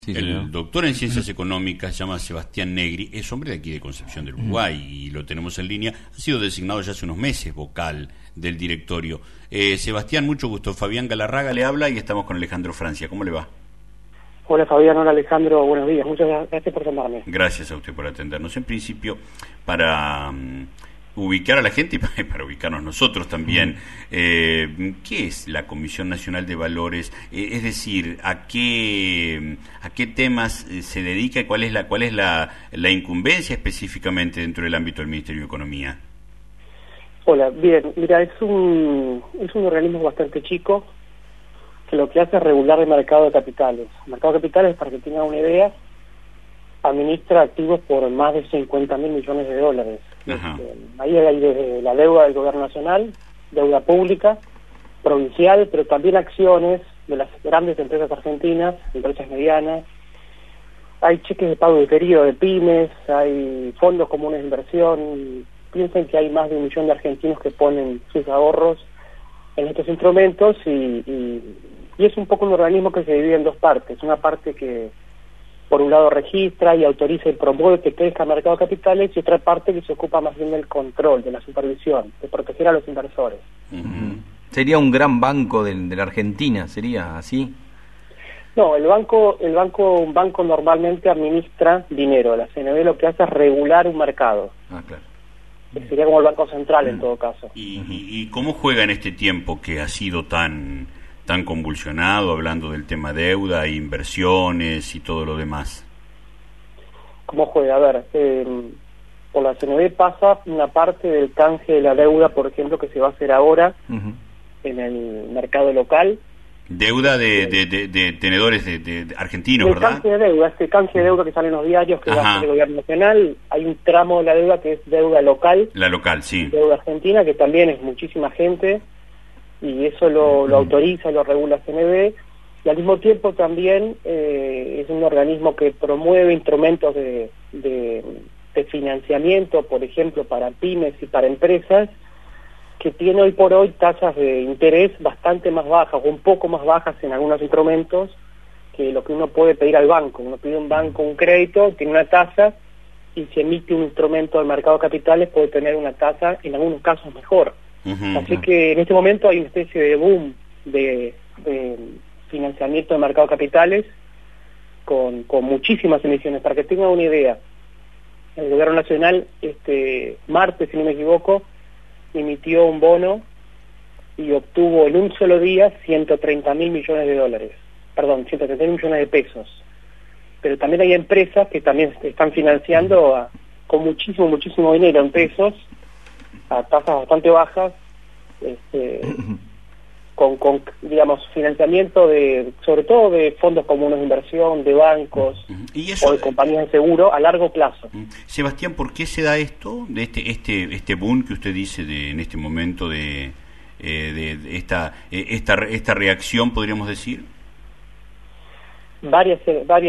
Sí, El señor. doctor en Ciencias Económicas, se llama Sebastián Negri, es hombre de aquí de Concepción del Uruguay y lo tenemos en línea. Ha sido designado ya hace unos meses vocal del directorio. Sebastián, mucho gusto. Fabián Galarraga le habla y estamos con Alejandro Francia. ¿Cómo le va? Hola Fabián, hola Alejandro, buenos días. Muchas gracias por llamarme. Gracias a usted por atendernos. En principio, para ubicar a la gente y para ubicarnos nosotros también, ¿qué es la Comisión Nacional de Valores? Es decir, ¿a qué temas se dedica y cuál es la incumbencia específicamente dentro del ámbito del Ministerio de Economía? Hola, bien, mira, es un organismo bastante chico que lo que hace es regular el mercado de capitales. El mercado de capitales, para que tengan una idea, administra activos por más de 50.000 millones de dólares. Ahí hay desde la deuda del gobierno nacional, deuda pública, provincial, pero también acciones de las grandes empresas argentinas, empresas medianas. Hay cheques de pago diferido de pymes, hay fondos comunes de inversión. Piensen que hay más de 1 millón de argentinos que ponen sus ahorros en estos instrumentos y es un poco un organismo que se divide en dos partes. Una parte que por un lado registra y autoriza y promueve que crezca el mercado de capitales, y otra parte que se ocupa más bien del control, de la supervisión, de proteger a los inversores. ¿Sería un gran banco de la Argentina? ¿Sería así? No, un banco normalmente administra dinero. La CNB lo que hace es regular un mercado. Ah, claro. Sería como el Banco Central en todo caso. ¿Y cómo juega en este tiempo que ha sido tan convulsionado, hablando del tema deuda, inversiones y todo lo demás? ¿Cómo juega? A ver, por la CNB pasa una parte del canje de la deuda, por ejemplo, que se va a hacer ahora en el mercado local. Deuda de tenedores de argentinos, el ¿verdad? Canje de deuda, este canje de deuda que sale en los diarios, que va a hacer el gobierno nacional. Hay un tramo de la deuda que es deuda local. La local, sí. Deuda argentina, que también es muchísima gente, y eso lo autoriza y lo regula CNB, y al mismo tiempo también es un organismo que promueve instrumentos de financiamiento, por ejemplo, para pymes y para empresas, que tiene hoy por hoy tasas de interés bastante más bajas, o un poco más bajas en algunos instrumentos, que lo que uno puede pedir al banco. Uno pide a un banco un crédito, tiene una tasa, y si emite un instrumento del mercado de capitales puede tener una tasa, en algunos casos, mejor. Así que en este momento hay una especie de boom de financiamiento de mercado de capitales con muchísimas emisiones. Para que tengan una idea, el gobierno nacional martes, si no me equivoco, emitió un bono y obtuvo en un solo día 130.000 millones de dólares. Perdón, 130.000 millones de pesos. Pero también hay empresas que también están financiando con muchísimo dinero en pesos, a tasas bastante bajas, con digamos, financiamiento sobre todo de fondos comunes de inversión, de bancos o de compañías de seguro a largo plazo. Sebastián, ¿por qué se da esto, de este boom que usted dice en este momento de esta reacción, podríamos decir? Varias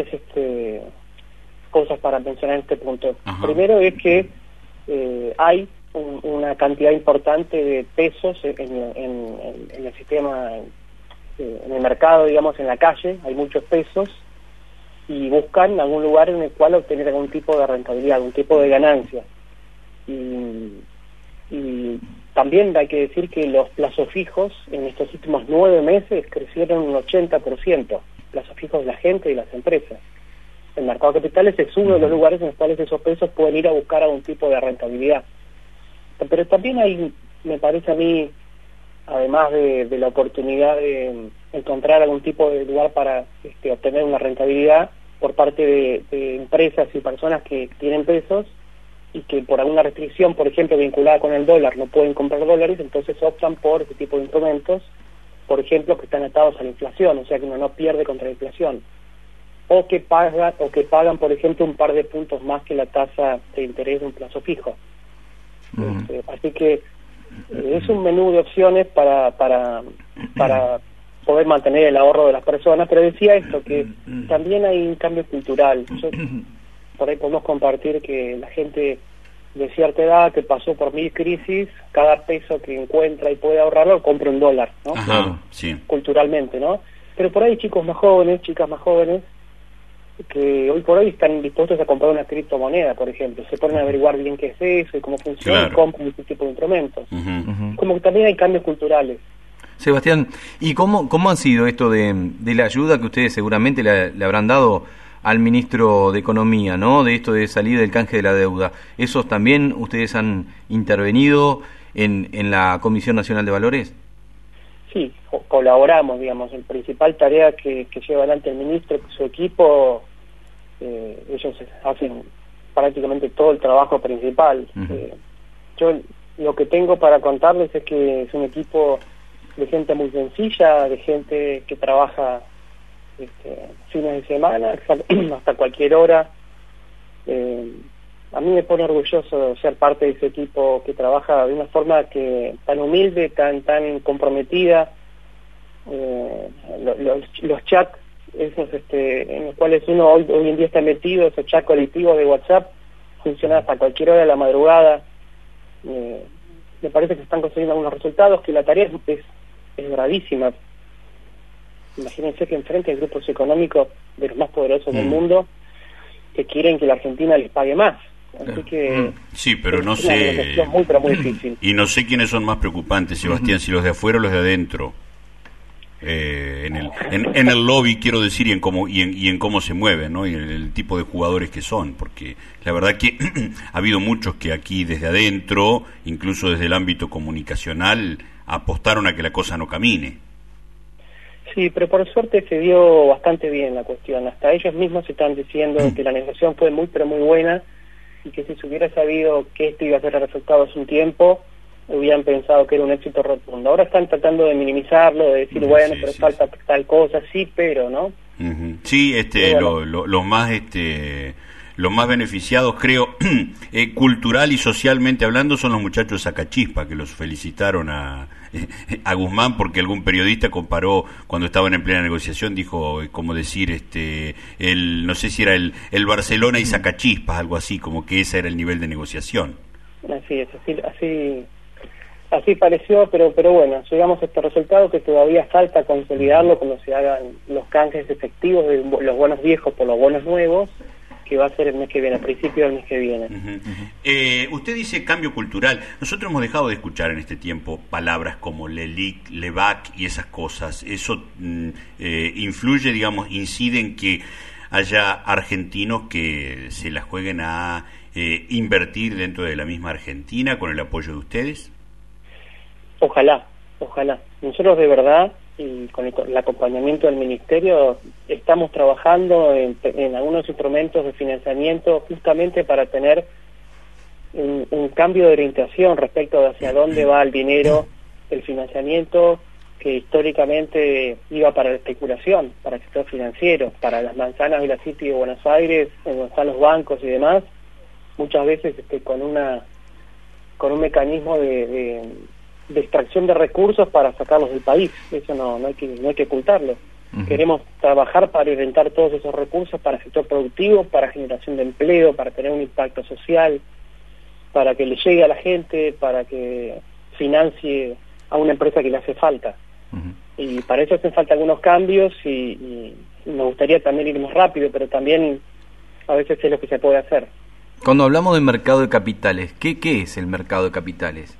cosas para mencionar en este punto. Primero es que hay una cantidad importante de pesos en el sistema, en el mercado, digamos, en la calle, hay muchos pesos, y buscan algún lugar en el cual obtener algún tipo de rentabilidad, algún tipo de ganancia. Y también hay que decir que los plazos fijos en estos últimos 9 meses crecieron un 80%, plazos fijos de la gente y las empresas. El mercado de capitales es uno de los lugares en los cuales esos pesos pueden ir a buscar algún tipo de rentabilidad. Pero también hay, me parece a mí, además de la oportunidad de encontrar algún tipo de lugar para obtener una rentabilidad por parte de empresas y personas que tienen pesos y que por alguna restricción, por ejemplo, vinculada con el dólar, no pueden comprar dólares, entonces optan por ese tipo de instrumentos, por ejemplo, que están atados a la inflación, o sea que uno no pierde contra la inflación, o que pagan, por ejemplo, un par de puntos más que la tasa de interés de un plazo fijo. Así que es un menú de opciones para poder mantener el ahorro de las personas. Pero decía esto, que también hay un cambio cultural. Por ahí podemos compartir que la gente de cierta edad que pasó por 1000 crisis, cada peso que encuentra y puede ahorrarlo, compra un dólar, ¿no? Sí. Culturalmente, ¿no? Pero por ahí chicos más jóvenes, chicas más jóvenes, que hoy por hoy están dispuestos a comprar una criptomoneda, por ejemplo. Se ponen a averiguar bien qué es eso y cómo funciona, y compran este tipo de instrumentos. Como que también hay cambios culturales. Sebastián, ¿y cómo ha sido esto de la ayuda que ustedes seguramente le habrán dado al ministro de Economía, ¿no? De esto de salir del canje de la deuda. ¿Esos también ustedes han intervenido en la Comisión Nacional de Valores? Sí, colaboramos, digamos. La principal tarea que lleva adelante el ministro, su equipo, ellos hacen prácticamente todo el trabajo principal. Yo lo que tengo para contarles es que es un equipo de gente muy sencilla, de gente que trabaja fines de semana, hasta cualquier hora. A mí me pone orgulloso ser parte de ese equipo que trabaja de una forma tan humilde, tan comprometida. Los chats esos en los cuales uno hoy en día está metido, esos chats colectivos de WhatsApp, funcionan hasta cualquier hora de la madrugada. Me parece que están consiguiendo algunos resultados, que la tarea es gravísima. Imagínense que enfrente hay grupos económicos de los más poderosos del mundo que quieren que la Argentina les pague más. Así que sí, pero no sé, muy difícil. Y no sé quiénes son más preocupantes, Sebastián, si los de afuera o los de adentro. En el lobby, quiero decir, y en cómo se mueven, ¿no? Y en el tipo de jugadores que son, porque la verdad que ha habido muchos que aquí desde adentro, incluso desde el ámbito comunicacional, apostaron a que la cosa no camine. Sí, pero por suerte se dio bastante bien la cuestión. Hasta ellos mismos están diciendo que la negociación fue muy buena, y que si se hubiera sabido que esto iba a ser el resultado hace un tiempo, hubieran pensado que era un éxito rotundo. Ahora están tratando de minimizarlo, de decir, bueno, pero falta tal cosa, sí, pero, ¿no? Sí, bueno. Los más beneficiados, creo, cultural y socialmente hablando, son los muchachos de Sacachispa, que los felicitaron a Guzmán, porque algún periodista comparó, cuando estaban en plena negociación, dijo, como decir, no sé si era el Barcelona y Sacachispas, algo así, como que ese era el nivel de negociación. Así es, así pareció, pero bueno, llegamos a este resultado que todavía falta consolidarlo cuando se hagan los canjes efectivos de los bonos viejos por los bonos nuevos, que va a ser el mes que viene, a principios del mes que viene. Usted dice cambio cultural. Nosotros hemos dejado de escuchar en este tiempo palabras como LELIC, LEVAC y esas cosas. ¿Eso influye, digamos, incide en que haya argentinos que se la jueguen a invertir dentro de la misma Argentina con el apoyo de ustedes? Ojalá. Nosotros de verdad, y con el acompañamiento del Ministerio, estamos trabajando en algunos instrumentos de financiamiento justamente para tener un cambio de orientación respecto de hacia dónde va el dinero, el financiamiento que históricamente iba para la especulación, para el sector financiero, para las manzanas de la City de Buenos Aires, en donde están los bancos y demás, muchas veces con un mecanismo de extracción de recursos para sacarlos del país. Eso no hay que ocultarlo. Queremos trabajar para orientar todos esos recursos para el sector productivo, para generación de empleo, para tener un impacto social, para que le llegue a la gente, para que financie a una empresa que le hace falta. Y para eso hacen falta algunos cambios y nos gustaría también ir más rápido, pero también a veces es lo que se puede hacer. Cuando hablamos de mercado de capitales, ¿qué es el mercado de capitales?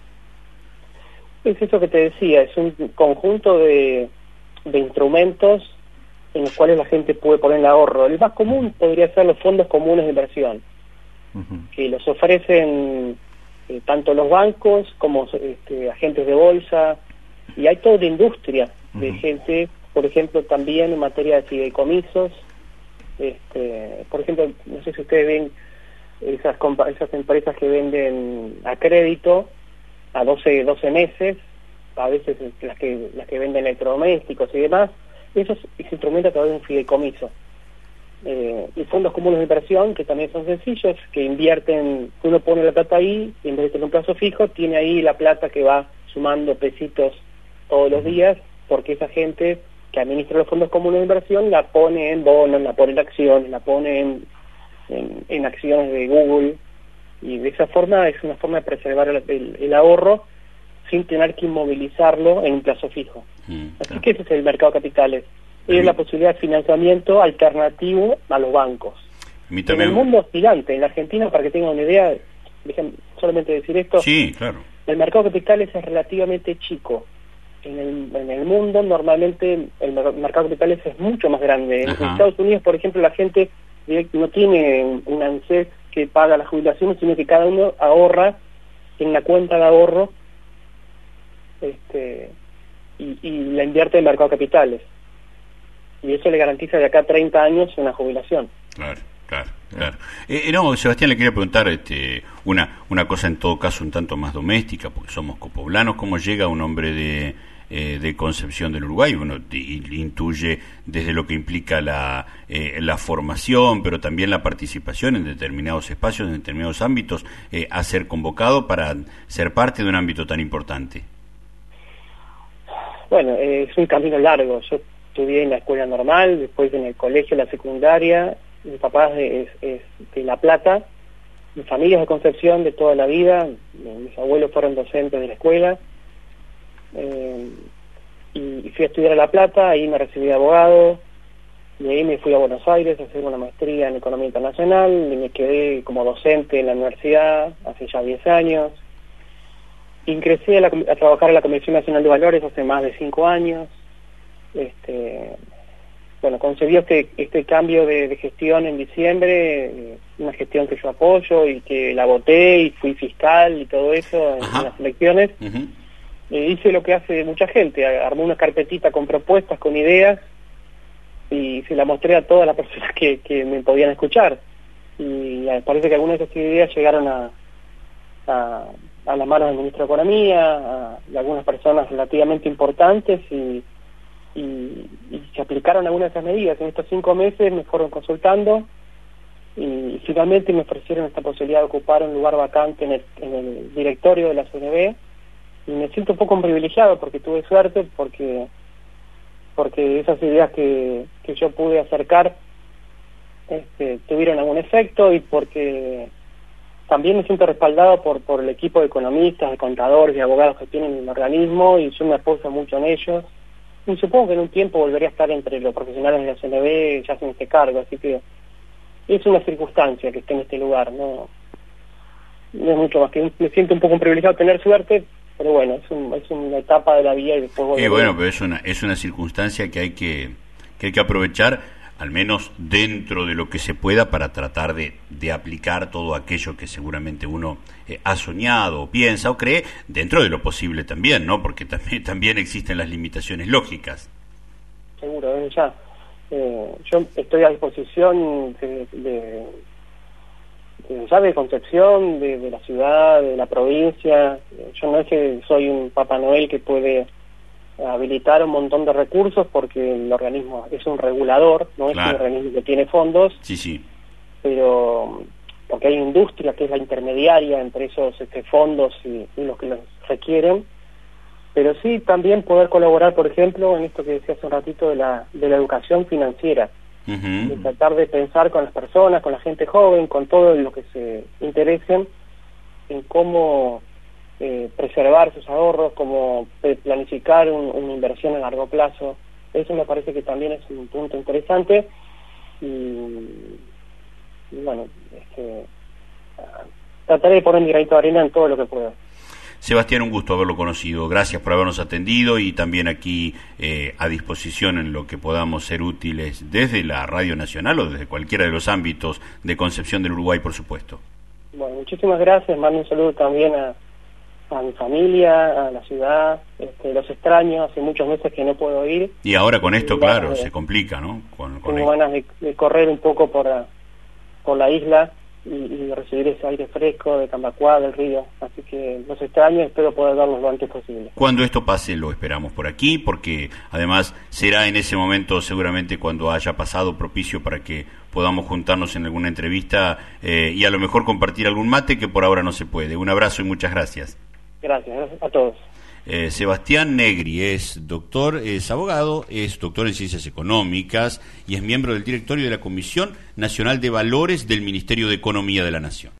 Es eso que te decía, es un conjunto de instrumentos en los cuales la gente puede poner el ahorro. El más común podría ser los fondos comunes de inversión, que los ofrecen tanto los bancos como agentes de bolsa, y hay toda una industria de gente, por ejemplo, también en materia de fideicomisos. Por ejemplo, no sé si ustedes ven esas empresas que venden a crédito a 12 meses, a veces las que venden electrodomésticos y demás. Eso es instrumento a través de un fideicomiso. Y fondos comunes de inversión, que también son sencillos, que invierten, uno pone la plata ahí, y en vez de tener un plazo fijo, tiene ahí la plata que va sumando pesitos todos los días, porque esa gente que administra los fondos comunes de inversión la pone en bonos, la pone en acciones, la pone en acciones de Google, y de esa forma es una forma de preservar el ahorro sin tener que inmovilizarlo en un plazo fijo. Así que ese es el mercado de capitales. es la posibilidad de financiamiento alternativo a los bancos. En el mundo es gigante. En la Argentina, para que tengan una idea, déjenme solamente decir esto, sí, claro. El mercado de capitales es relativamente chico. En el mundo normalmente el mercado de capitales es mucho más grande. En Estados Unidos, por ejemplo, la gente no tiene un ANSES que paga la jubilación, sino que cada uno ahorra en la cuenta de ahorro y la invierte en el mercado de capitales. Y eso le garantiza de acá a 30 años una jubilación. Claro. No, Sebastián, le quería preguntar una cosa en todo caso un tanto más doméstica, porque somos copoblanos. ¿Cómo llega un hombre de Concepción del Uruguay? Uno intuye desde lo que implica la formación, pero también la participación en determinados espacios, en determinados ámbitos, a ser convocado para ser parte de un ámbito tan importante. Bueno, es un camino largo. Yo estudié en la escuela normal, después en el colegio, la secundaria. Mi papá es de La Plata, mi familia es de Concepción de toda la vida, mis abuelos fueron docentes de la escuela, y fui a estudiar a La Plata, ahí me recibí de abogado, y ahí me fui a Buenos Aires a hacer una maestría en Economía Internacional, y me quedé como docente en la universidad hace ya 10 años, ingresé a trabajar en la Comisión Nacional de Valores hace más de 5 años, bueno, concedió este cambio de gestión en diciembre, una gestión que yo apoyo y que la voté y fui fiscal y todo eso en las elecciones. Hice lo que hace mucha gente, armé una carpetita con propuestas, con ideas y se la mostré a todas las personas que me podían escuchar. Y parece que algunas de esas ideas llegaron a las manos del ministro de Economía, de algunas personas relativamente importantes y se aplicaron algunas de esas medidas. En estos 5 meses me fueron consultando y finalmente me ofrecieron esta posibilidad de ocupar un lugar vacante en el directorio de la CNB y me siento un poco privilegiado porque tuve suerte, porque esas ideas que yo pude acercar tuvieron algún efecto y porque también me siento respaldado por el equipo de economistas, de contadores, de abogados que tienen el organismo y yo me apoyo mucho en ellos. Y supongo que en un tiempo volveré a estar entre los profesionales de la CNB ya sin este cargo, así que es una circunstancia que esté en este lugar, no es mucho más que me siento un poco privilegiado tener suerte, pero bueno, es una etapa de la vida y después volveré. Bueno, pero es una circunstancia que hay que aprovechar, al menos dentro de lo que se pueda, para tratar de aplicar todo aquello que seguramente uno ha soñado, o piensa o cree, dentro de lo posible también, ¿no? Porque también existen las limitaciones lógicas. Seguro, desde ya. Yo estoy a disposición de Concepción, de la ciudad, de la provincia. Yo no es que soy un Papá Noel que puede habilitar un montón de recursos porque el organismo es un regulador, no es un organismo que tiene fondos, sí, pero porque hay industria que es la intermediaria entre esos fondos y los que los requieren, pero sí también poder colaborar, por ejemplo, en esto que decía hace un ratito de la educación financiera, de tratar de pensar con las personas, con la gente joven, con todo lo que se interesen en cómo preservar sus ahorros, como planificar una inversión a largo plazo. Eso me parece que también es un punto interesante y bueno, trataré de poner mi granito de arena en todo lo que pueda. Sebastián, un gusto haberlo conocido. Gracias por habernos atendido y también aquí a disposición en lo que podamos ser útiles desde la Radio Nacional o desde cualquiera de los ámbitos de Concepción del Uruguay, por supuesto. Bueno, muchísimas gracias. Mando un saludo también a mi familia, a la ciudad, los extraño, hace muchos meses que no puedo ir. Y ahora con esto, claro, se complica, ¿no? Tengo ganas de correr un poco por la isla y recibir ese aire fresco de Cambacuá, del río, así que los extraño y espero poder darlos lo antes posible. Cuando esto pase lo esperamos por aquí, porque además será en ese momento seguramente cuando haya pasado propicio para que podamos juntarnos en alguna entrevista y a lo mejor compartir algún mate que por ahora no se puede. Un abrazo y muchas gracias. Gracias a todos. Sebastián Negri es doctor, es abogado, es doctor en Ciencias Económicas y es miembro del directorio de la Comisión Nacional de Valores del Ministerio de Economía de la Nación.